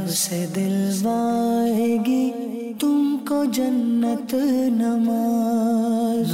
से दिलवाएगी तुमको जन्नत नमाज।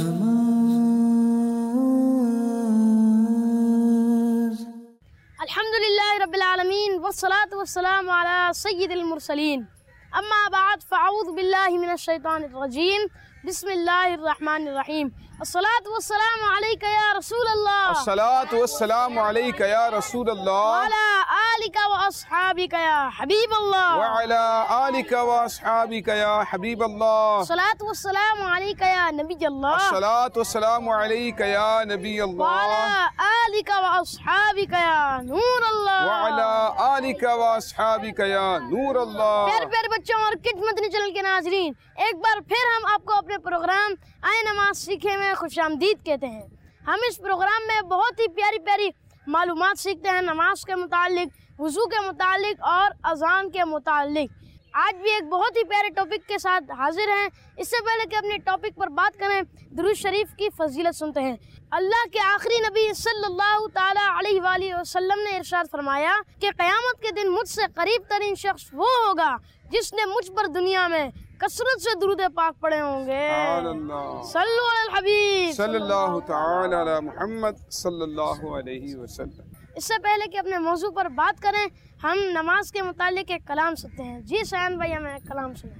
अल्हम्दुलिल्लाहि रब्बिल आलमीन वस्सलातु वस्सलामु अला सय्यिदिल मुरसलीन। अम्मा बाद फ़अऊज़ु बिल्लाहि मिनश शैतानिर रजीम। बिस्मिल्लाहिर रहमानिर रहीम। अस्सलातु वस्सलामु अलैका या रसूल अल्लाह। अस्सलातु वस्सलामु अलैका या रसूल अल्लाह। व अला आलिका व अस्हाबिका या हबीब अल्लाह। व अला आलिका व अस्हाबिका या हबीब अल्लाह। अस्सलातु वस्सलामु अलैका या नबी अल्लाह। अस्सलातु वस्सलामु अलैका या नबी व अल्लाह। अला आलिका व अस्हाबिका या नूर अल्लाह। व अला आलिका व अस्हाबिका या नूर अल्लाह। प्यारे प्यारे बच्चों और किड्स मदनी चैनल के नाजरीन, एक बार फिर हम आपको अपने प्रोग्राम आए नमाज सीखे में खुशामदीद कहते हैं। हम इस प्रोग्राम में बहुत ही प्यारी प्यारी मालूमात सीखते हैं नमाज के मुतालिक, वुज़ू के मुतालिक और अज़ान के मुतालिक। आज भी एक बहुत ही प्यारे टॉपिक के साथ हाजिर हैं। इससे पहले कि अपने टॉपिक पर बात करें, दुरूद शरीफ की फजीलत सुनते हैं। अल्लाह के आखिरी नबी सल्लल्लाहु ताला अलैहि वसल्लम ने इरशाद फरमाया कि क़यामत के दिन मुझसे करीब तरीन शख्स वो होगा जिसने मुझ पर दुनिया में कसरत से दुरूद पाक पढ़े होंगे। सल्लु अलल हबीब सल्लल्लाहु ताला अला मुहम्मद सल्लल्लाहु अलैहि वसल्लम। इससे पहले कि अपने मौजू पर बात करें, हम नमाज के मुतालिक एक कलाम सुनते हैं। जी सयान भाई, हमें कलाम सुनाएं।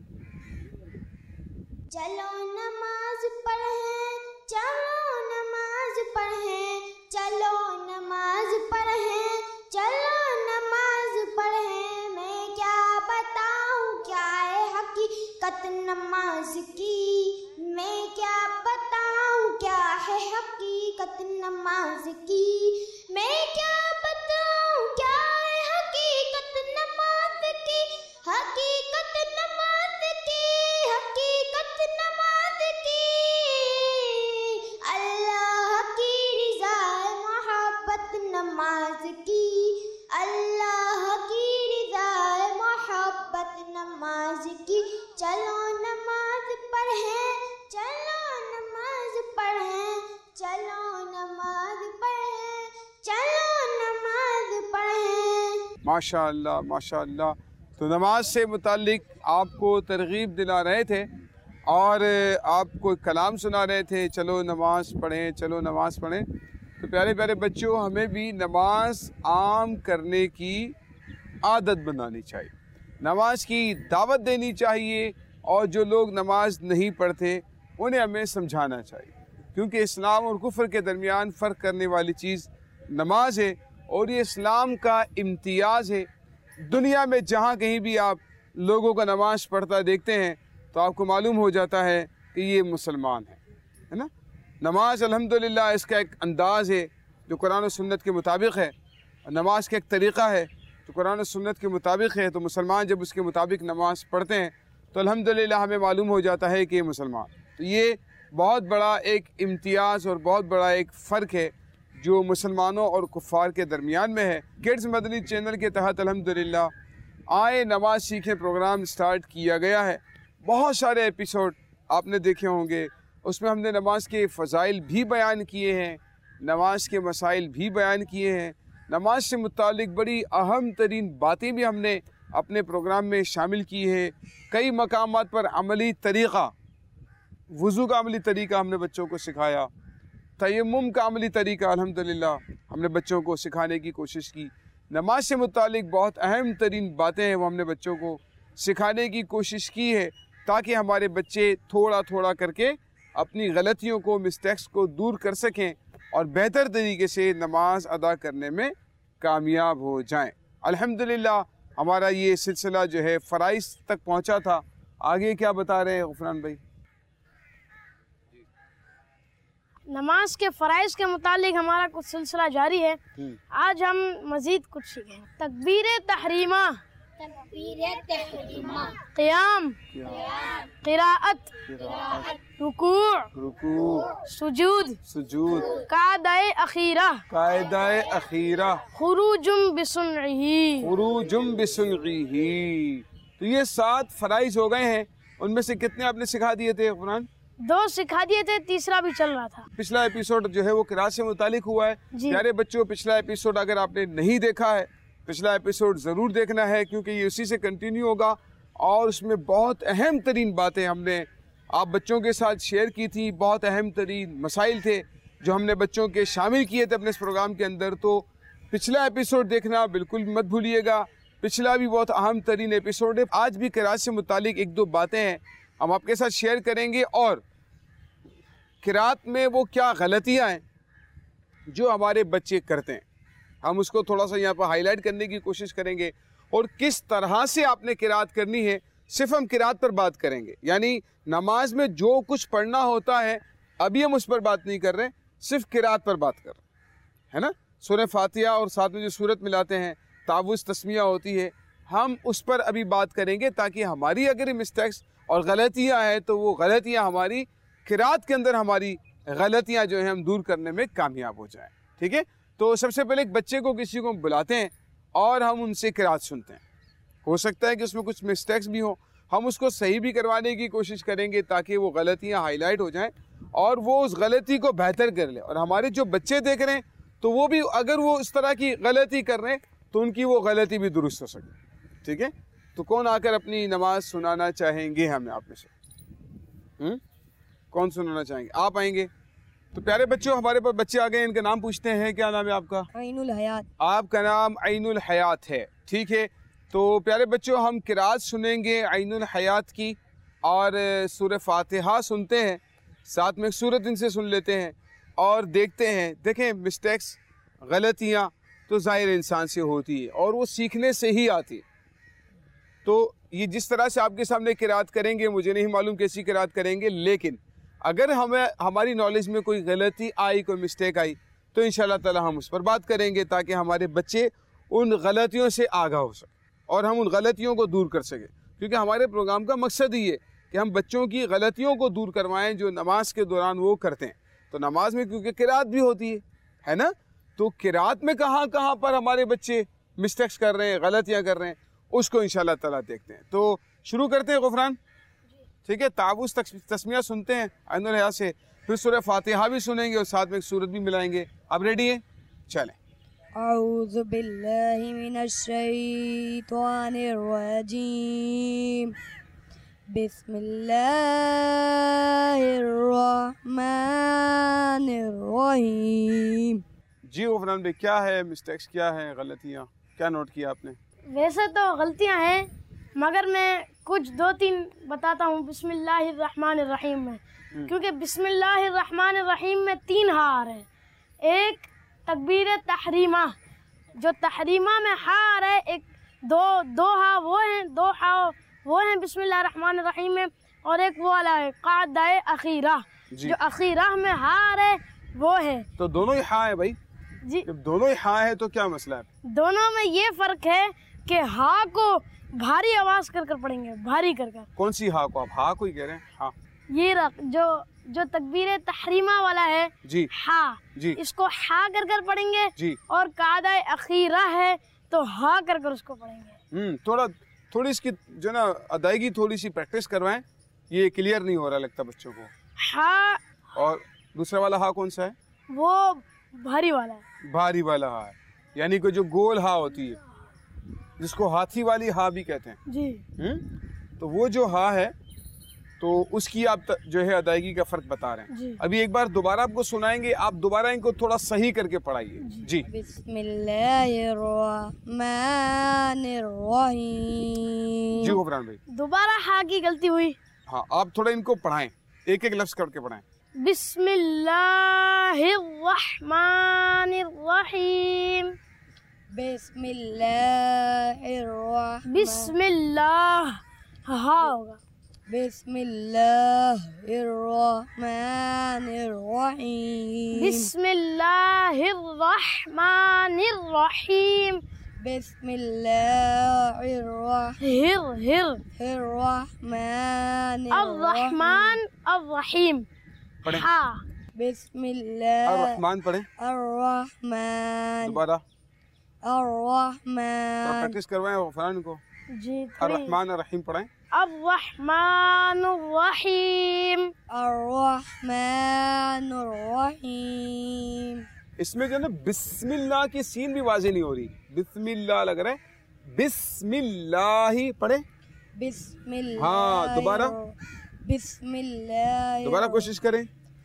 चलो नमाज पढ़ें, चलो नमाज पढ़ें, चलो नमाज पढ़ें, चलो नमाज पढ़ें। मैं क्या बताऊं क्या है हकीकत नमाज की, मैं क्या बताऊं क्या है हकीकत नमाज की, मैं क्या बताऊं क्या है हकीकत नमाज की, हकीकत नमाज की, हकीकत नमाज की। अल्लाह की रिज़ा है मोहब्बत नमाज की, अल्लाह की रिज़ा है मोहब्बत नमाज की। चलो नमाज पढ़ें, चलो नमाज पढ़ें, चलो नमाज पढ़ें, चलो नमाज पढ़ें। माशाअल्लाह माशाअल्लाह। तो नमाज से मुतालिक आपको तरगीब दिला रहे थे और आपको कलाम सुना रहे थे, चलो नमाज पढ़ें, चलो नमाज पढ़ें। तो प्यारे प्यारे बच्चों, हमें भी नमाज आम करने की आदत बनानी चाहिए, नमाज की दावत देनी चाहिए, और जो लोग नमाज नहीं पढ़ते उन्हें हमें समझाना चाहिए, क्योंकि इस्लाम और कुफ्र के दरमियान फ़र्क करने वाली चीज़ नमाज है और ये इस्लाम का इम्तियाज़ है। दुनिया में जहाँ कहीं भी आप लोगों का नमाज पढ़ता देखते हैं तो आपको मालूम हो जाता है कि ये मुसलमान है ना। नमाज अल्हम्दुलिल्लाह इसका एक अंदाज़ है जो कुरान और सुन्नत के मुताबिक है, नमाज का एक तरीक़ा है जो कुरान और सुन्नत के मुताबिक है। तो मुसलमान जब उसके मुताबिक नमाज पढ़ते हैं तो अल्हम्दुलिल्लाह हमें मालूम हो जाता है कि ये मुसलमान। तो ये बहुत बड़ा एक इम्तियाज़ और बहुत बड़ा एक फ़र्क है जो मुसलमानों और कुफ़ार के दरमियान में है। किड्स मदनी चैनल के तहत अल्हम्दुलिल्लाह आए नमाज सीखे प्रोग्राम स्टार्ट किया गया है। बहुत सारे एपिसोड आपने देखे होंगे, उसमें हमने नमाज के फ़ज़ाइल भी बयान किए हैं, नमाज के मसाइल भी बयान किए हैं, नमाज से मुतालिक बड़ी अहम तरीन बातें भी हमने अपने प्रोग्राम में शामिल की है। कई मकामात पर अमली तरीक़ा, वुज़ू का अमली तरीक़ा हमने बच्चों को सिखाया, तयम्मुम का अमली तरीक़ा अल्हम्दुलिल्लाह हमने बच्चों को सिखाने की कोशिश की। नमाज से मुतालिक बहुत अहम तरीन बातें हैं वो हमने बच्चों को सिखाने की कोशिश की है, ताकि हमारे बच्चे थोड़ा थोड़ा करके अपनी गलतियों को, मिस्टेक्स को दूर कर सकें और बेहतर तरीके से नमाज अदा करने में कामयाब हो जाएं। अल्हम्दुलिल्लाह हमारा ये सिलसिला जो है फ़राइज़ तक पहुंचा था। आगे क्या बता रहे हैं गुफरान भाई? नमाज के फ़राइज़ के मुतालिक हमारा कुछ सिलसिला जारी है। आज हम मज़ीद कुछ सीखें। तकबीर तहरीमा, क़ियाम, क़िराअत, रुकूअ, सुजूद, क़ाइदाए अखीरा, खुरूजुम बिसुन्इही। तो ये 7 फ़राइज़ हो गए हैं। उनमें से कितने आपने सिखा दिए थे कुरान? 2 सिखा दिए थे, तीसरा भी चल रहा था। पिछला एपिसोड जो है वो क़िराअत से मुतालिक हुआ है। प्यारे बच्चों, पिछला एपिसोड अगर आपने नहीं देखा है पिछला एपिसोड ज़रूर देखना है, क्योंकि ये उसी से कंटिन्यू होगा और उसमें बहुत अहम तरीन बातें हमने आप बच्चों के साथ शेयर की थी। बहुत अहम तरीन मसाइल थे जो हमने बच्चों के शामिल किए थे अपने इस प्रोग्राम के अंदर। तो पिछला एपिसोड देखना बिल्कुल मत भूलिएगा, पिछला भी बहुत अहम तरीन एपिसोड है। आज भी किरात से मुतालिक एक दो बातें हैं हम आपके साथ शेयर करेंगे, और किरात में वो क्या गलतियाँ हैं जो हमारे बच्चे करते हैं, हम उसको थोड़ा सा यहाँ पर हाईलाइट करने की कोशिश करेंगे। और किस तरह से आपने किरात करनी है, सिर्फ हम किरात पर बात करेंगे, यानी नमाज में जो कुछ पढ़ना होता है अभी हम उस पर बात नहीं कर रहे, सिर्फ किरात पर बात कर रहे हैं, है ना। सूरह फातिहा और साथ में जो सूरत मिलाते हैं, तावुज़ तस्मिया होती है, हम उस पर अभी बात करेंगे, ताकि हमारी अगर मिस्टेक्स और गलतियाँ हैं तो वो गलतियाँ हमारी किरात के अंदर, हमारी गलतियाँ जो हैं हम दूर करने में कामयाब हो जाएं। ठीक है, तो सबसे पहले एक बच्चे को किसी को बुलाते हैं और हम उनसे किरात सुनते हैं। हो सकता है कि उसमें कुछ मिस्टेक्स भी हों, हम उसको सही भी करवाने की कोशिश करेंगे ताकि वो गलतियाँ हाईलाइट हो जाएं और वो उस गलती को बेहतर कर ले। और हमारे जो बच्चे देख रहे हैं तो वो भी अगर वो इस तरह की गलती कर रहे हैं तो उनकी वो गलती भी दुरुस्त हो सके। ठीक है, तो कौन आकर अपनी नमाज सुनाना चाहेंगे हमें आप में से? कौन सुनाना चाहेंगे? आप आएंगे? तो प्यारे बच्चों, हमारे पास बच्चे आ गए, इनका नाम पूछते हैं। क्या नाम है आपका? आइनुल हयात। आपका नाम आइनुल हयात है, ठीक है। तो प्यारे बच्चों, हम किरात सुनेंगे आइनुल हयात की और सूरह फातिहा सुनते हैं, साथ में सूरत इनसे सुन लेते हैं और देखते हैं। देखें, मिस्टेक्स, गलतियाँ तो ज़ाहिर इंसान से होती है और वो सीखने से ही आती है। तो ये जिस तरह से आपके सामने किरात करेंगे, मुझे नहीं मालूम कैसी किरात करेंगे, लेकिन अगर हमें हमारी नॉलेज में कोई गलती आई, कोई मिस्टेक आई, तो इंशाअल्लाह ताला हम उस पर बात करेंगे ताकि हमारे बच्चे उन गलतियों से आगाह हो सकें और हम उन गलतियों को दूर कर सकें। क्योंकि हमारे प्रोग्राम का मकसद ही है कि हम बच्चों की गलतियों को दूर करवाएं जो नमाज के दौरान वो करते हैं। तो नमाज में क्योंकि किरात भी होती है ना, तो किरात में कहाँ कहाँ पर हमारे बच्चे मिस्टेक्स कर रहे हैं, गलतियाँ कर रहे हैं, उसको इंशाअल्लाह ताला देखते हैं। तो शुरू करते हैं गुफरान। ठीक है, तावुज़ तस्मिया सुनते हैं आइनुल हयात से, फिर सूरह फातिहा भी सुनेंगे और साथ में एक सूरत भी मिलाएंगे। आप रेडी हैं? चलें। औज़ु बिल्लाहि मिनश शैतानिर रजीम, बिस्मिल्लाहिर रहमानिर रहीम। जी गुफरान भाई, क्या है मिस्टेक्स, क्या है गलतियाँ, क्या नोट किया आपने? वैसे तो गलतियां हैं, मगर मैं कुछ दो तीन बताता हूँ बिस्मिल्लाहिर्रहमानिर्रहीम में, क्योंकि बिस्मिल्लाहिर्रहमानिर्रहीम में 3 हा आ रहे हैं। एक तकबीर तहरीमा, जो तहरीमा में हा आ रहा है, एक दो हा वो हैं, 2 हा वो हैं बिस्मिल्लाहिर्रहमानिर्रहीम में, और एक वो वाला है क़ादाए अखीरा, जो अखीरा में हा आ रहा है वो है। तो दोनों ही हा है भाई जी, जब दोनों ही हा है तो क्या मसला है? दोनों में ये फ़र्क है कि हा को भारी आवाज़ कर पढ़ेंगे, भारी कर। कौन सी हा को आप हा को ही कह रहे हैं? हाँ, ये जो तकबीर तहरीमा वाला है जी, हा जी, इसको हा कर पढ़ेंगे जी, और कादा अखीरा है तो हा कर उसको पढ़ेंगे। थोड़ी इसकी जो ना अदायगी थोड़ी सी प्रैक्टिस करवाएं, ये क्लियर नहीं हो रहा लगता बच्चों को। हा, और दूसरा वाला हा कौन सा है? वो भारी वाला है। भारी वाला हा है, यानी कि जो गोल हा होती है, जिसको हाथी वाली हा भी कहते हैं जी। तो वो जो हा है, तो उसकी आप जो है अदायगी का फ़र्क बता रहे हैं जी। अभी एक बार दोबारा आपको सुनाएंगे, आप दोबारा इनको थोड़ा सही करके पढ़ाइए जी। बिस्मिल्लाहिर्रहमानिर्रहीम। जी गुफरान भाई, दोबारा हा की गलती हुई। हाँ, आप थोड़ा इनको पढ़ाएं, एक एक लफ्ज़ करके पढ़ाएं। बिस्मिल्लाहिर्रहमानिर्रहीम। बिस्मिल्लाह हा होगा। बिस्मिल्लाहिर्रहमानिर्रहीम। बिस्मिल्लाहिर्रहमानिर्रहीम। बिस्मिल्लाहिर्रहमानिर्रहीम। अर्रहमान पढ़ें। हाँ, अर्रहमान पढ़ें। अर्रहमान। दोबारा अर्रहमान। प्रैक्टिस करवाएं गुफरान को। जी, अर्रहमान अर्रहीम पढ़ें। अर्रहमानुर्रहीम। अर्रहमानुर्रहीम। इसमें जो है ना बिस्मिल्लाह की सीन भी वाज़ेह नहीं हो रही, बिस्मिल्लाह लग रहा है, बिस्मिल्लाह ही पढ़े। बिस्मिल्लाह। हाँ दोबारा, बिस्मिल्लाह। दोबारा कोशिश करें।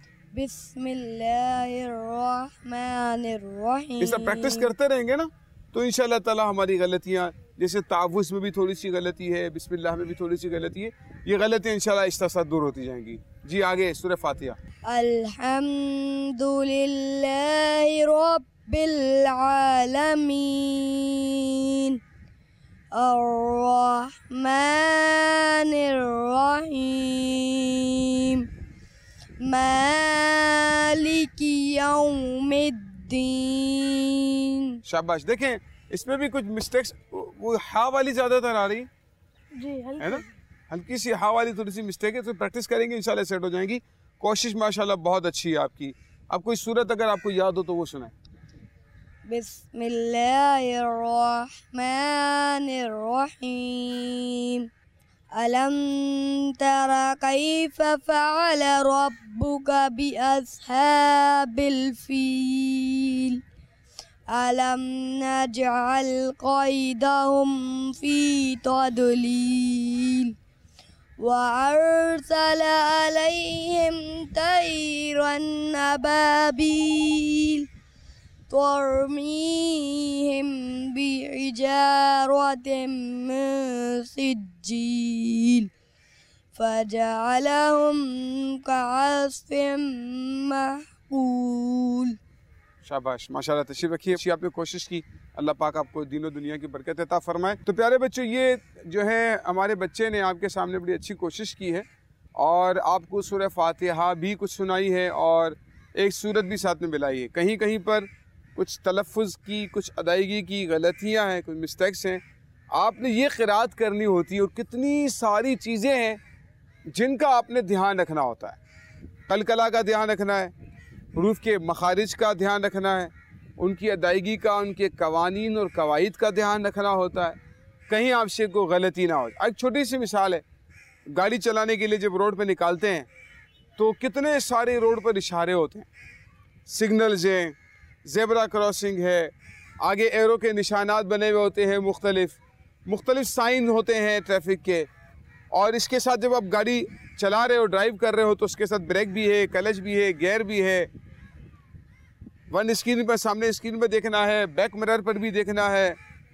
बिस्मिल्लाहिर्रहमानिर्रहीम। इस प्रैक्टिस करते रहेंगे ना तो इंशाअल्लाह ताला हमारी गलतियाँ, जैसे तावुज़ में भी थोड़ी सी गलती है, बिस्मिल्लाह में भी थोड़ी सी गलती है, ये गलतियाँ इंशाअल्लाह आहिस्ता आहिस्ता दूर होती जाएंगी। जी आगे सूरह फातिहा। अल्हम्दुलिल्लाहि रब्बिल आलमीन अर्रहमानिर्रहीम मालिकी यौमिद्दीन। शाबाश। देखें इसमें भी कुछ मिस्टेक्स, वो हा वाली ज़्यादातर आ रही जी है ना, हल्की सी हा वाली थोड़ी सी मिस्टेक है, तो प्रैक्टिस करेंगे इंशाल्लाह सेट हो जाएंगी। कोशिश माशाल्लाह बहुत अच्छी है आपकी। अब कोई सूरत अगर आपको याद हो तो वो सुनाए। बिस्मिल्लाहिर्रहमानिर्रहीम अलम तरा कैफ फ़अल रब्बुका बिअस्हाबिल फील अलम नजअल कैदहुम फी तदलील वअरसल अलैहिम तैरन अबाबील तरमीहिम बिहिजारतिम मिन सिज्जील फजअलहुम कअस्फिम मअकूल। शाबाश माशाल्लाह। तशरीफ रखिए। अच्छी आपने कोशिश की, अल्लाह पाक आपको दीनों दुनिया की बरकत अता फरमाए। तो प्यारे बच्चों, ये जो है हमारे बच्चे ने आपके सामने बड़ी अच्छी कोशिश की है और आपको सूरह फातिहा भी कुछ सुनाई है और एक सूरत भी साथ में मिलाई है। कहीं कहीं पर कुछ तलफ़ुज़ की, कुछ अदायगी की गलतियाँ हैं, कुछ मिस्टेक्स हैं। आपने ये क़िराअत करनी होती है और कितनी सारी चीज़ें हैं जिनका आपने ध्यान रखना होता है। कलकला का ध्यान रखना है, हरूफ के मखारिज का ध्यान रखना है, उनकी अदायगी का, उनके कवानीन और कवायद का ध्यान रखना होता है, कहीं आपसे कोई गलती ना हो। एक छोटी सी मिसाल है, गाड़ी चलाने के लिए जब रोड पे निकालते हैं तो कितने सारे रोड पर इशारे होते हैं, सिग्नल्स हैं, ज़ेब्रा क्रॉसिंग है, आगे एरो के निशानात बने हुए होते हैं, मुख्तलिफ साइन होते हैं ट्रैफिक के। और इसके साथ जब आप गाड़ी चला रहे हो, ड्राइव कर रहे हो, तो उसके साथ ब्रेक भी है, क्लच भी है, गियर भी है, वन स्क्रीन पर, सामने स्क्रीन पर देखना है, बैक मिरर पर भी देखना है,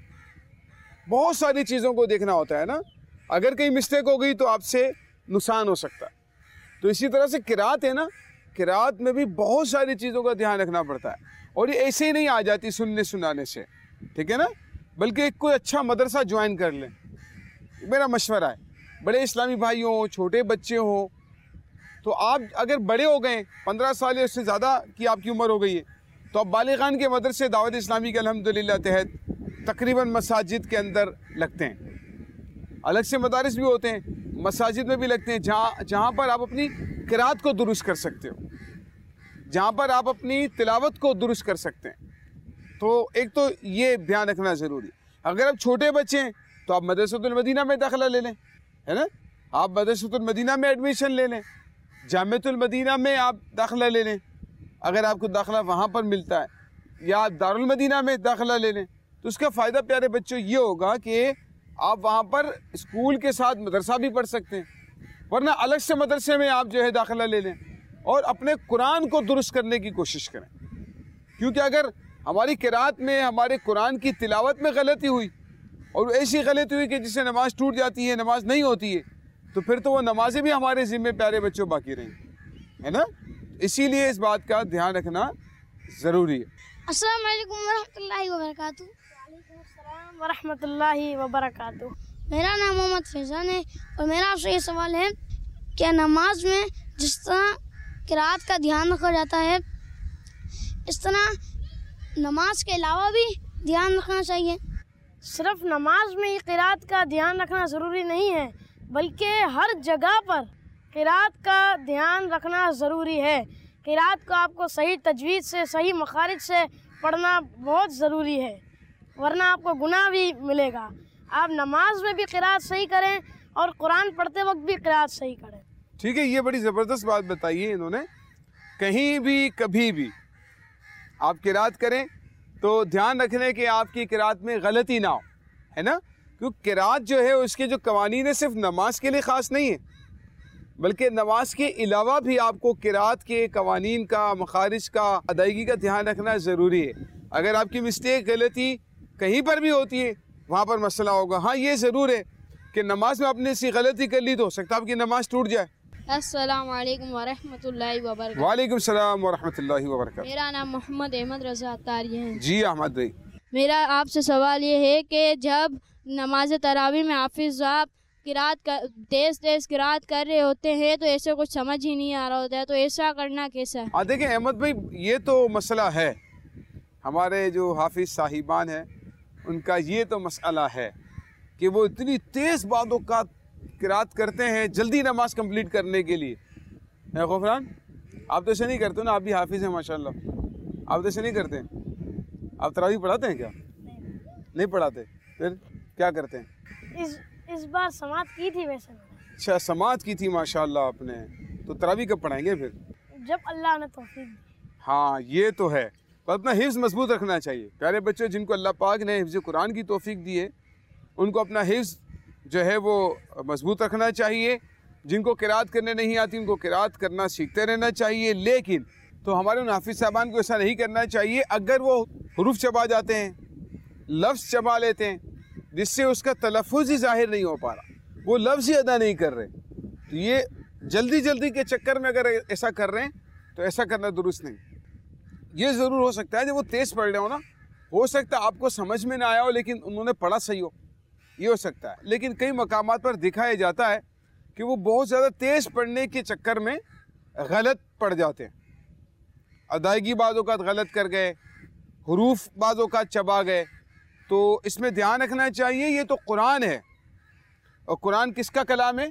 बहुत सारी चीज़ों को देखना होता है ना। अगर कहीं मिस्टेक हो गई तो आपसे नुकसान हो सकता है। तो इसी तरह से किरात है ना, किरात में भी बहुत सारी चीज़ों का ध्यान रखना पड़ता है और ये ऐसे ही नहीं आ जाती सुनने सुनाने से, ठीक है ना, बल्कि कोई अच्छा मदरसा ज्वाइन कर लें। मेरा मशवरा है, बड़े इस्लामी भाई हों, छोटे बच्चे हों, तो आप अगर बड़े हो गए, 15 साल या उससे ज़्यादा की आपकी उम्र हो गई है, तो आप बालिगान के मदरसे दावत इस्लामी के अल्हम्दुलिल्लाह तहत तकरीबन मसाजिद के अंदर लगते हैं। अलग से मदारिस भी होते हैं, मसाजिद में भी लगते हैं, जहाँ पर आप अपनी किरात को दुरुस्त कर सकते हो, जहाँ पर आप अपनी तिलावत को दुरुस्त कर सकते हैं। तो एक तो ये ध्यान रखना ज़रूरी। अगर आप छोटे बच्चे हैं तो आप मदरसतुल मदीना में दाखिला ले लें, है ना, आप मदरसतुल मदीना में एडमिशन ले लें, जामिअतुल मदीना में आप दाखिला ले लें अगर आपको दाखिला वहाँ पर मिलता है, या आप दारुल मदीना में दाखिला ले लें। तो उसका फ़ायदा प्यारे बच्चों ये होगा कि आप वहाँ पर स्कूल के साथ मदरसा भी पढ़ सकते हैं, वरना अलग से मदरसे में आप जो है दाखिला ले लें और अपने कुरान को दुरुस्त करने की कोशिश करें। क्योंकि अगर हमारी किरात में, हमारे कुरान की तिलावत में गलती हुई और ऐसी गलती हुई कि जिससे नमाज टूट जाती है, नमाज नहीं होती है, तो फिर तो वो नमाजें भी हमारे ज़िम्मे प्यारे बच्चों बाकी रहेंगी, है ना। इसीलिए इस बात का ध्यान रखना ज़रूरी है। अस्सलाम वालेकुम वरहमतुल्लाहि वबरकातुहू। वालेकुम अस्सलाम वरहमतुल्लाहि वबरकातुहू। मेरा नाम मोहम्मद फैज़ान है और मेरा आपसे ये सवाल है, क्या नमाज में जिस तरह किरात का ध्यान रखा जाता है, इस तरह नमाज के अलावा भी ध्यान रखना चाहिए? सिर्फ नमाज में ही किरात का ध्यान रखना ज़रूरी नहीं है, बल्कि हर जगह पर किरात का ध्यान रखना ज़रूरी है। किरात को आपको सही तजवीज़ से, सही मखारिज से पढ़ना बहुत ज़रूरी है, वरना आपको गुनाह भी मिलेगा। आप नमाज में भी किरात सही करें और कुरान पढ़ते वक्त भी किरात सही करें। ठीक है, ये बड़ी ज़बरदस्त बात बताई है इन्होंने। कहीं भी कभी भी आप किरात करें तो ध्यान रखने कि आपकी किरात में गलती ना हो, है ना, क्योंकि किरात जो है उसके जो कवानीन है सिर्फ नमाज के लिए ख़ास नहीं है, बल्कि नमाज के अलावा भी आपको किरात के कवानीन का, मखारिज का, अदायगी का ध्यान रखना ज़रूरी है। अगर आपकी मिस्टेक, गलती कहीं पर भी होती है वहाँ पर मसला होगा। हाँ, ये ज़रूर है कि नमाज में आपने सी गलती कर ली तो हो सकता है आपकी नमाज टूट जाए। अस्सलाम वालेकुम वरहमतुल्लाहि वबरकातुहू। वालेकुम सलाम वरहमतुल्लाहि वबरकातुहू। मेरा नाम मोहम्मद अहमद रज़ा अत्तारी है। जी अहमद भाई, मेरा आपसे सवाल ये है कि जब नमाज तरावी में हाफिज़ आप तेज़ तेज़ किरात कर रहे होते हैं तो ऐसे कुछ समझ ही नहीं आ रहा होता है, तो ऐसा करना कैसा है? देखें अहमद भाई, ये तो मसला है, हमारे जो हाफिज़ साहिबान हैं उनका ये तो मसला है कि वो इतनी तेज़ बातों का किरात करते हैं जल्दी नमाज कंप्लीट करने के लिए। गफरान, आप तो ऐसे नहीं करते ना, आप भी हाफिज़ हैं माशाल्लाह, आप तो ऐसे नहीं करते। आप तरावी पढ़ाते हैं क्या? नहीं पढ़ाते, फिर क्या करते हैं? इस बार समात की थी वैसे। अच्छा, समात की थी माशाल्लाह आपने, तो तरावी कब पढ़ाएंगे फिर? जब अल्लाह ने तौफीक दी। हाँ, ये तो है, तो अपना हिफ्ज़ मजबूत रखना चाहिए। प्यारे बच्चों, जिनको अल्लाह पाक ने हिफ्ज़ कुरान की तौफीक दी है उनको अपना हिफ्ज़ जो है वो मजबूत रखना चाहिए। जिनको किरात करने नहीं आती उनको किरात करना सीखते रहना चाहिए, लेकिन तो हमारे उन हाफिज़ साहबान को ऐसा नहीं करना चाहिए। अगर वो हुरूफ चबा जाते हैं, लफ्ज़ चबा लेते हैं जिससे उसका तलफ़ुज़ ही ज़ाहिर नहीं हो पा रहा, वो लफ्ज़ ही अदा नहीं कर रहे, तो ये जल्दी जल्दी के चक्कर में अगर ऐसा कर रहे हैं तो ऐसा करना दुरुस्त नहीं। ये ज़रूर हो सकता है जब वो तेज़ पढ़ रहे हो ना, हो सकता है आपको समझ में ना आया हो लेकिन उन्होंने पढ़ा सही हो, ये हो सकता है। लेकिन कई मकामात पर दिखाया जाता है कि वो बहुत ज़्यादा तेज़ पढ़ने के चक्कर में गलत पढ़ जाते हैं, अदायगी बाज़ों का गलत कर गए, हुरूफ बाज़ों का चबा गए। तो इसमें ध्यान रखना चाहिए, ये तो कुरान है, और कुरान किसका कलाम है?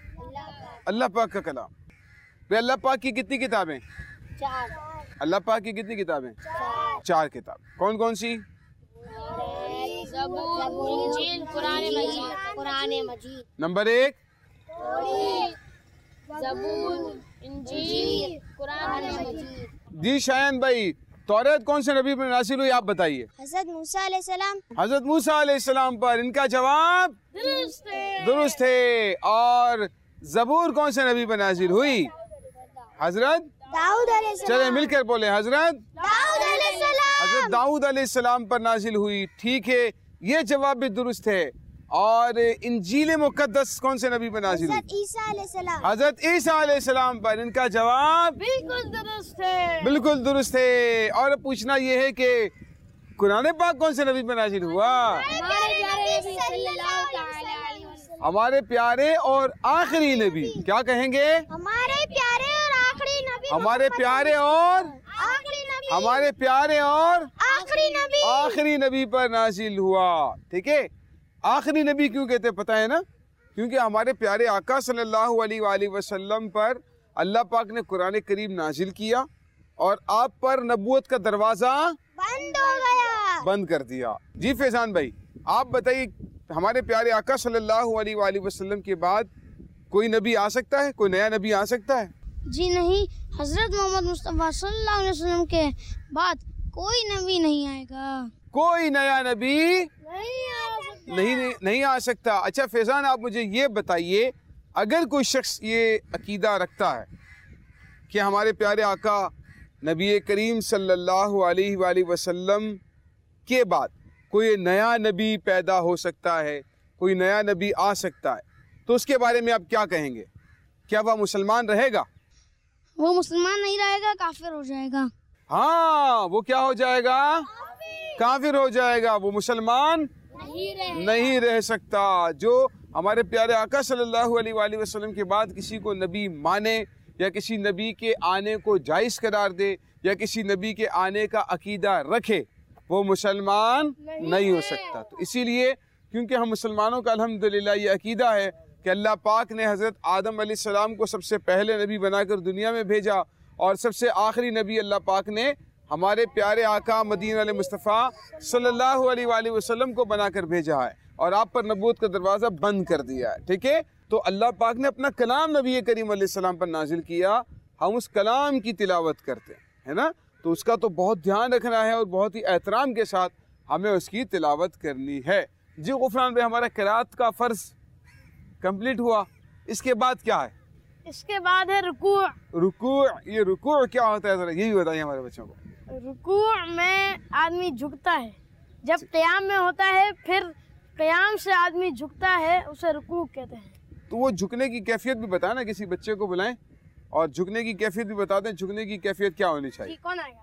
अल्लाह पाक का कलाम। भाई अल्लाह पाक की कितनी किताबें? 4। अल्लाह पाक की कितनी किताबें? 4 किताब। कौन कौन सी? ज़बूर, इंजील, कुरान मजीद। नंबर 1 ज़बूर, इंजील, कुरान मजीद। जी शायन भाई, तौरात कौन से नबी पर नाज़िल हुई, आप बताइए। हज़रत मूसा अलैहिस्सलाम। हज़रत मूसा अलैहिस्सलाम पर। इनका जवाब दुरुस्त है। और ज़बूर कौन से नबी पर नाज़िल हुई? हज़रत दाऊद अलैहिस्सलाम। चले मिलकर बोले, हज़रत दाऊद अलैहिस्सलाम। हज़रत दाऊद अलैहिस्सलाम पर नाज़िल हुई। ठीक है, ये जवाब भी दुरुस्त है। और इंजील मुक़द्दस कौन से नबी पर नाज़िल हुई? हज़रत ईसा अलैहिस्सलाम। हज़रत ईसा अलैहिस्सलाम पर। इनका जवाब बिल्कुल दुरुस्त है। बिल्कुल दुरुस्त है। और पूछना ये है कि कुरान पाक कौन से नबी पर नाज़िल हुआ? हमारे प्यारे और आखिरी नबी। क्या कहेंगे? हमारे प्यारे और आखिरी नबी। हमारे प्यारे और आखिरी नबी। हमारे प्यारे और आखिरी नबी। आखिरी नबी पर नाज़िल हुआ। ठीक है, आखिरी नबी क्यों कहते हैं पता है ना? क्योंकि हमारे प्यारे आका सल्लल्लाहु अलैहि वसल्लम पर अल्लाह पाक ने कुरान करीम नाजिल किया और आप पर नबूवत का दरवाज़ा बंद हो गया, बंद कर दिया। जी फैजान भाई, आप बताइए, हमारे प्यारे आका सल्लल्लाहु अलैहि वसल्लम के बाद कोई नबी आ सकता है? कोई नया नबी आ सकता है? जी नहीं, हजरत मोहम्मद मुस्तफ़ा सल्लल्लाहु अलैहि वसल्लम के बाद कोई नबी नहीं आएगा। कोई नया नबी नहीं आ सकता। अच्छा फैजान, आप मुझे ये बताइए, अगर कोई शख्स ये अकीदा रखता है कि हमारे प्यारे आका नबी करीम सल्लल्लाहु अलैहि वसल्लम के बाद कोई नया नबी पैदा हो सकता है, कोई नया नबी आ सकता है, तो उसके बारे में आप क्या कहेंगे? क्या वह मुसलमान रहेगा? वो मुसलमान नहीं रहेगा, काफिर हो जाएगा। हाँ, वो क्या हो जाएगा? काफिर हो जाएगा। वो मुसलमान नहीं रह सकता। जो हमारे प्यारे आका सल्लल्लाहु अलैहि वसल्लम के बाद किसी को नबी माने या किसी नबी के आने को जायज़ करार दे या किसी नबी के आने का अकीदा रखे, वो मुसलमान नहीं हो सकता। तो इसीलिए क्योंकि हम मुसलमानों का अल्हम्दुलिल्लाह ये अकीदा है कि अल्लाह पाक ने हज़रत आदम अलैहिस्सलाम को सबसे पहले नबी बनाकर दुनिया में भेजा और सबसे आखिरी नबी अल्लाह पाक ने हमारे प्यारे आका मदीना वाले मुस्तफ़ा सल्लल्लाहु अलैहि वसल्लम को बनाकर भेजा है और आप पर नबूवत का दरवाज़ा बंद कर दिया है। ठीक है, तो अल्लाह पाक ने अपना कलाम नबी करीम अलैहिस्सलाम पर नाजिल किया, हम उस कलाम की तिलावत करते हैं, है ना? तो उसका तो बहुत ध्यान रखना है और बहुत ही एहतराम के साथ हमें उसकी तिलावत करनी है। जी गुफरान भाई, हमारा क़िराअत का फ़र्ज़ कंप्लीट हुआ, इसके बाद क्या है? इसके बाद है रुकू। रुकू। ये रुकू क्या होता है, ज़रा ये भी बताइए हमारे बच्चों को। रुकू में आदमी झुकता है, जब क़याम में होता है फिर क़याम से आदमी झुकता है, उसे रुकू कहते हैं। तो वो झुकने की कैफियत भी बताए ना, किसी बच्चे को बुलाएं और झुकने की कैफियत भी बता दें। झुकने की कैफियत क्या होनी चाहिए? जी, कौन आएगा?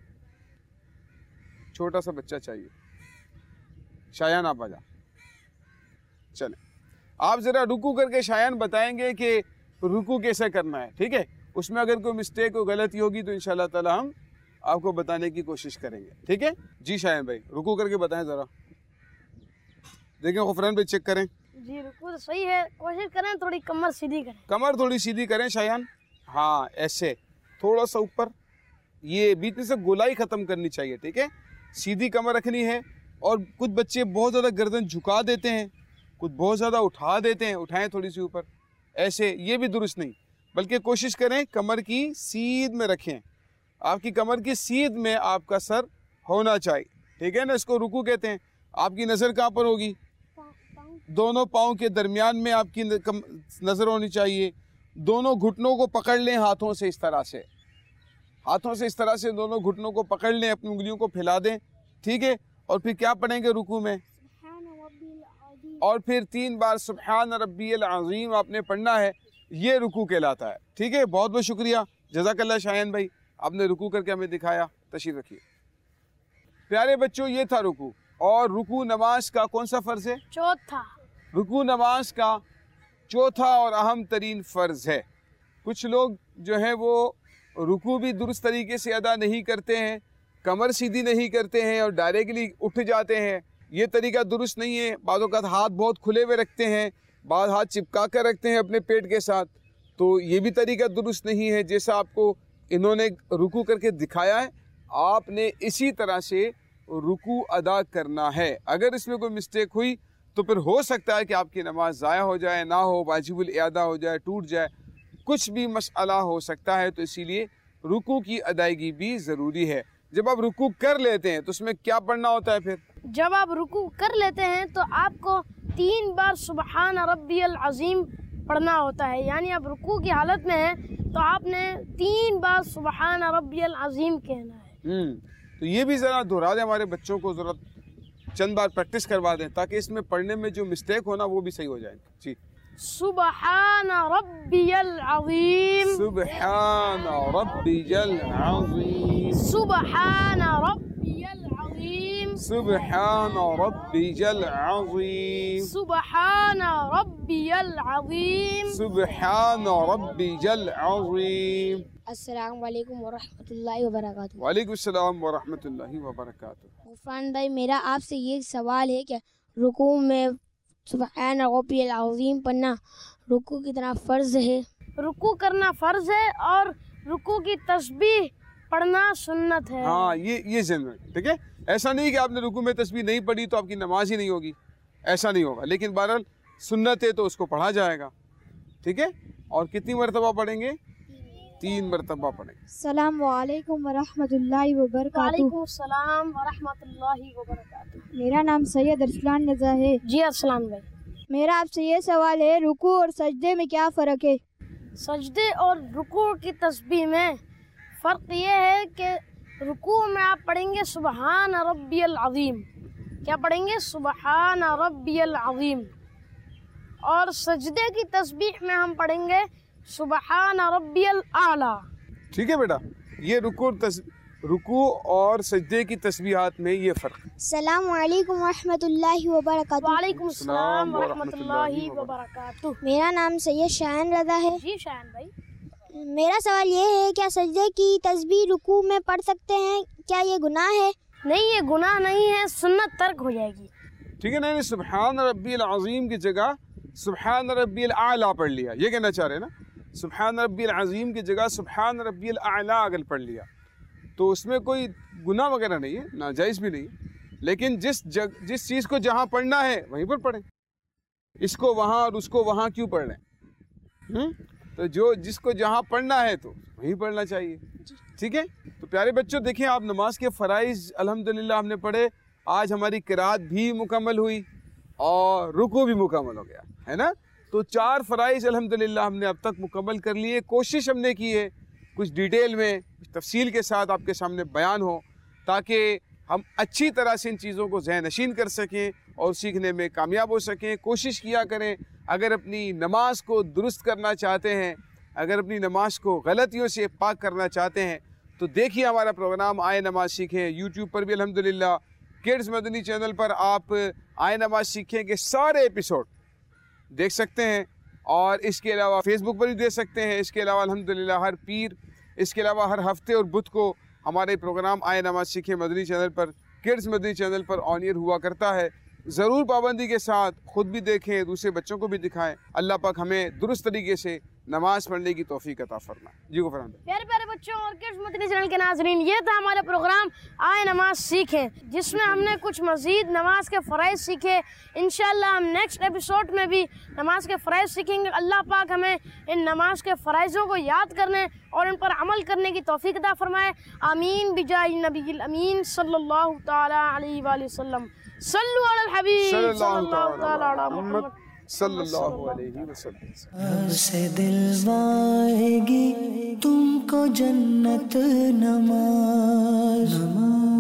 छोटा सा बच्चा चाहिए, शायान आप आ जा। चले, आप ज़रा रुकू करके शायान बताएंगे कि रुकू कैसे करना है, ठीक है? उसमें अगर कोई मिस्टेक कोई गलती होगी तो इंशाल्लाह ताला हम आपको बताने की कोशिश करेंगे, ठीक है? जी शायान भाई, रुकू करके बताएं ज़रा। देखें गुफरान भाई, चेक करें। जी रुकू तो सही है, कोशिश करें थोड़ी कमर सीधी करें। कमर थोड़ी सीधी करें शायान, हाँ ऐसे थोड़ा सा ऊपर, ये बीच में से गोलाई ख़त्म करनी चाहिए, ठीक है? सीधी कमर रखनी है। और कुछ बच्चे बहुत ज़्यादा गर्दन झुका देते हैं, कुछ बहुत ज़्यादा उठा देते हैं, उठाएं थोड़ी सी ऊपर, ऐसे ये भी दुरुस्त नहीं, बल्कि कोशिश करें कमर की सीध में रखें। आपकी कमर की सीध में आपका सर होना चाहिए, ठीक है ना? इसको रुकू कहते हैं। आपकी नज़र कहाँ पर होगी? दोनों पाँव के दरमियान में आपकी नज़र होनी चाहिए। दोनों घुटनों को पकड़ लें हाथों से, इस तरह से, हाथों से इस तरह से दोनों घुटनों को पकड़ लें, अपनी उंगलियों को फैला दें, ठीक है? और फिर क्या पढ़ेंगे रुकू में? और फिर 3 बार सुब्हान रब्बियल अज़ीम आपने पढ़ना है, ये रुकू कहलाता है, ठीक है? बहुत बहुत शुक्रिया, जज़ाकल्लाह शायान भाई, आपने रुकू करके हमें दिखाया। तशरीफ़ रखिए। प्यारे बच्चों, ये था रुकू। और रुकू नमाज का कौन सा फ़र्ज़ है? चौथा। रुकू नमाज का चौथा और अहम तरीन फ़र्ज़ है। कुछ लोग जो है वो रुकू भी दुरुस्त तरीके से अदा नहीं करते हैं, कमर सीधी नहीं करते हैं और डायरेक्टली उठ जाते हैं। ये तरीका दुरुस्त नहीं है। बाज़ों का हाथ बहुत खुले हुए रखते हैं, बाद हाथ चिपका कर रखते हैं अपने पेट के साथ, तो ये भी तरीका दुरुस्त नहीं है। जैसा आपको इन्होंने रुकू करके दिखाया है, आपने इसी तरह से रुकू अदा करना है। अगर इसमें कोई मिस्टेक हुई तो फिर हो सकता है कि आपकी नमाज ज़ाया हो जाए, ना हो, वाजिबुल इयादा हो जाए, टूट जाए, कुछ भी मसला हो सकता है। तो इसीलिए रुकू की अदायगी भी ज़रूरी है। जब आप रुकू कर लेते हैं तो उसमें क्या पढ़ना होता है? फिर जब आप रुकू कर लेते हैं तो आपको 3 बार सुबहान रब्बियल अज़ीम पढ़ना होता है। यानी आप रुकू की हालत में हैं तो आपने 3 बार सुबहान रब्बियल अज़ीम कहना है। तो ये भी ज़रा दोहरा दें, हमारे बच्चों को ज़रा चंद बार प्रैक्टिस करवा दें, ताकि इसमें पढ़ने में जो मिस्टेक हो ना वो भी सही हो जाए। जी, सुबहान रब्बियल अज़ीम, सुबहान रब्बियल अज़ीम, सुबहान रब्बियल अज़ीम, सुबहान रब्बियल अज़ीम, सुबहान रब्बियल अज़ीम, सुबहान रब्बियल अज़ीम। अस्सलाम वालेकुम वरहमतुल्लाहि वबरकातुहू। वालेकुम सलाम वरहमतुल्लाहि वबरकातुहू। गुफरान भाई, मेरा आपसे ये सवाल है कि रुकू में सुबहान रब्बियल अज़ीम पढ़ना रुकू की तरह फ़र्ज़ है? रुकू करना फ़र्ज़ है और रुकू की तस्बीह पढ़ना सुन्नत है। हाँ, ये ज़रूर, ठीक है? ऐसा नहीं कि आपने रुकू में तस्बीह नहीं पढ़ी तो आपकी नमाज ही नहीं होगी, ऐसा नहीं होगा। लेकिन बहरहाल सुन्नत है तो उसको पढ़ा जाएगा, ठीक है? और कितनी मरतबा पढ़ेंगे? 3 मरतबा पढ़ेंगे। अस्सलाम वालेकुम वरहमतुल्लाहि वबरकातुहू। वालेकुम सलाम वरहमतुल्लाहि वबरकातुहू। मेरा नाम सैयद अरसलान रज़ा है। जी अस्सलाम भाई, मेरा आपसे ये सवाल है, रुकू और सजदे में क्या फ़र्क है? सजदे और रुकू की तस्बीह में फ़र्क ये है कि रुकू में आप पढ़ेंगे सुबहान रब्बियल अज़ीम, क्या पढ़ेंगे? सुबहान रब्बियल अज़ीम। और सजदे की तस्बीह में हम पढ़ेंगे सुबहान रब्बियल आला। ठीक है बेटा, ये रुकू और सजदे की तस्बीहात में ये फ़र्क। अस्सलाम वालेकुम वरहमतुल्लाहि वबरकातुहू। वालेकुम सलाम वरहमतुल्लाहि वबरकातुहू। मेरा नाम सैयद शायान रज़ा है। जी शायान भाई, मेरा सवाल ये है, क्या सजदे की तस्बीह रुकू में पढ़ सकते हैं? क्या ये गुनाह है? नहीं, ये गुनाह नहीं है, सुन्नत तर्क हो जाएगी। ठीक है ना? सुबहान रब्बियल अज़ीम की जगह सुबहान रब्बियल आला पढ़ लिया, ये कहना चाह रहे हैं ना? सुबहान रब्बियल अज़ीम की जगह सुबहान रब्बियल आला अगर पढ़ लिया तो उसमें कोई गुनाह वगैरह नहीं है, नाजायज़ भी नहीं है। लेकिन जिस चीज़ को जहाँ पढ़ना है वहीं पर पढ़ें, इसको वहाँ और उसको वहाँ क्यों पढ़ रहे हैं? तो जिसको जहाँ पढ़ना है तो वहीं पढ़ना चाहिए, ठीक है? तो प्यारे बच्चों, देखें आप, नमाज के फ़राइज़ अल्हम्दुलिल्लाह हमने पढ़े। आज हमारी किरात भी मुकम्मल हुई और रुकू भी मुकम्मल हो गया, है ना। तो 4 फ़राइज़ अल्हम्दुलिल्लाह हमने अब तक मुकम्मल कर लिए। कोशिश हमने की है कुछ डिटेल में, कुछ तफसील के साथ आपके सामने बयान हो, ताकि हम अच्छी तरह से इन चीज़ों को ज़हन नशीन कर सकें और सीखने में कामयाब हो सकें। कोशिश किया करें, अगर अपनी नमाज को दुरुस्त करना चाहते हैं, अगर अपनी नमाज को गलतियों से पाक करना चाहते हैं, तो देखिए हमारा प्रोग्राम आए नमाज सीखें। यूट्यूब पर भी अल्हम्दुलिल्लाह किड्स मदनी चैनल पर आप आए नमाज सीखें के सारे एपिसोड देख सकते हैं, और इसके अलावा फेसबुक पर भी देख सकते हैं। इसके अलावा अल्हम्दुलिल्लाह हर पीर, इसके अलावा हर हफ्ते और बुध को हमारे प्रोग्राम आए नमाज सीखें मदनी चैनल पर, किड्स मदनी चैनल पर ऑन एयर हुआ करता है। ज़रूर पाबंदी के साथ खुद भी देखें, दूसरे बच्चों को भी दिखाएं। अल्लाह पाक हमें दुरुस्त तरीके से नमाज पढ़ने की तौफीक अता फरमाए। जी गुफ़रान भाई। प्यारे प्यारे बच्चों और किड्स मदनी चैनल के नाज़रीन, ये था हमारा प्रोग्राम आए नमाज सीखें, जिसमें हमने कुछ मज़ीद नमाज के फ़राइज़ सीखे। इंशाअल्लाह हम नेक्स्ट एपिसोड में भी नमाज के फ़राइज़ सीखेंगे। अल्लाह पाक हमें इन नमाज के फ़राइज़ों को याद करने और इन पर अमल करने की तौफीक अता फरमाए। आमीन बिजाहि नबील अमीन सल्लल्लाहु तआला अलैहि वसल्लम। सल्लु अलल हबीब सल्लल्लाहु तआला अला मुहम्मद सल्लल्लाहु अलैहि वसल्लम। से दिलवाएगी तुमको जन्नत नमाज।